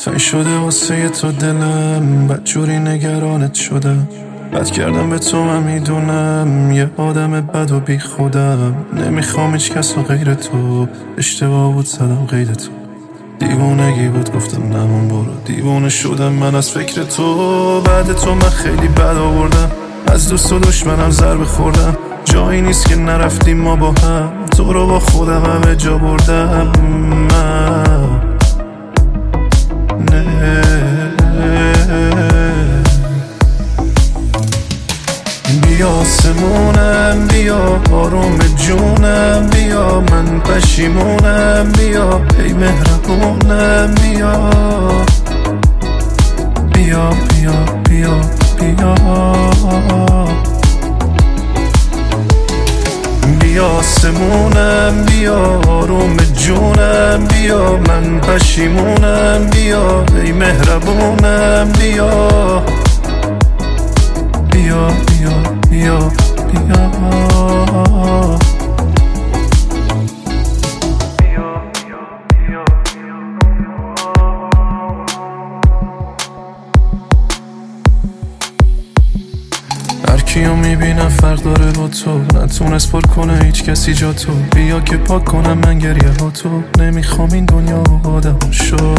تنگ شده واسه تو دلم، بدجوری نگرانت شدم. بد کردم به تو من میدونم، یه آدم بد و بی خودم. نمیخوام هیچ کس و غیر تو، اشتباه بود زدم غیر تو. دیوونگی بود گفتم نمون برو، دیوونه شدم من از فکر تو. بعد تو من خیلی بد آوردم، از دوست و دشمنم ضربه خوردم. جایی نیست که نرفتیم ما با هم، تو رو با خودم همه جا بردم. من بیا آسمونم، بیا آروم جونم، بیا من پشیمونم، بیا ای مهربونم، بیا بیا بیا بیا بیا بیا آسمونم، بیا آروم جونم، بیا من پشیمونم، بیا ای مهربونم، بیا بیا بیا بیا بیا هر کیو میبینم فرق داره با تو، نتونست پر کنه هیچ کسی جا تو. بیا که پاک کنم من گریه ها تو. نمیخوام این دنیا آدم شد،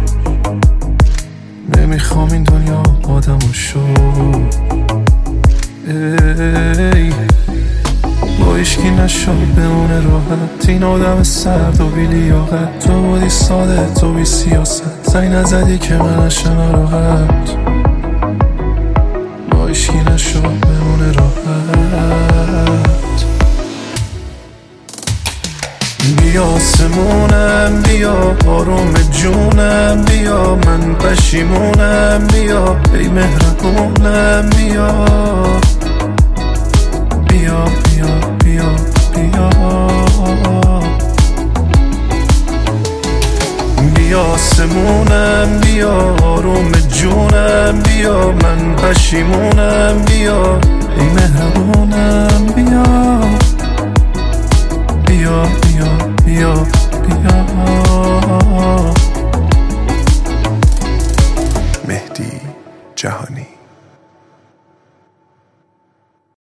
نمیخوام این دنیا آدم شد. ای با ایشکی نشد بمونه راحت، این آدم سرد و بی لیاقت. تو بودی ساده، تو بی سیاست، زنگ نزدی که من نشم راحت. با ایشکی نشد بمونه راحت. بیا آسمونم، بیا آروم جونم، بیا من پشیمونم، بیا ای مهربونم، بیا بیا بیا بیا بیا بیا آسمونم، بیا آروم جونم، بیا من پشیمونم، بیا ای مهربونم، بیا بیا بیا بیا بیا مهدی جهانی.